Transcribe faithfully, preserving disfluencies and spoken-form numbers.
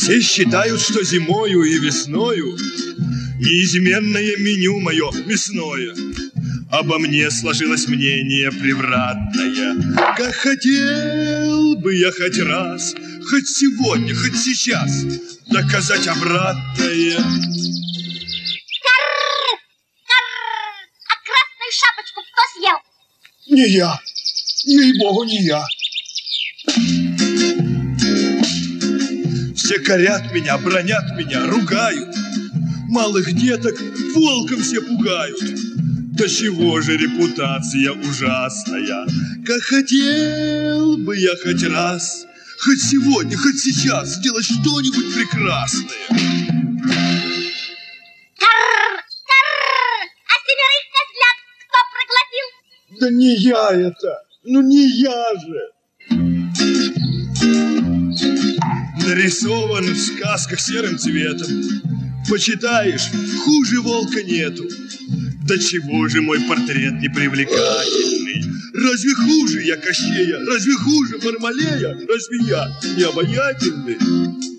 Все считают, что зимою и весною неизменное меню мое мясное. Обо мне сложилось мнение превратное. Как хотел бы я хоть раз, хоть сегодня, хоть сейчас доказать обратное. Карр! Карр! А красную шапочку кто съел? Не я, ей-богу, не я. Все корят меня, бронят меня, ругают. Малых деток волком все пугают. До чего же репутация ужасная? Как хотел бы я хоть раз, хоть сегодня, хоть сейчас сделать что-нибудь прекрасное. Карр! Карр! А семерых козлят кто проглотил? Да не я это, ну не я же. Нарисован в сказках серым цветом. Почитаешь, хуже волка нету. Да чего же мой портрет непривлекательный? Разве хуже я Кощея? Разве хуже Бармалея? Разве я не обаятельный?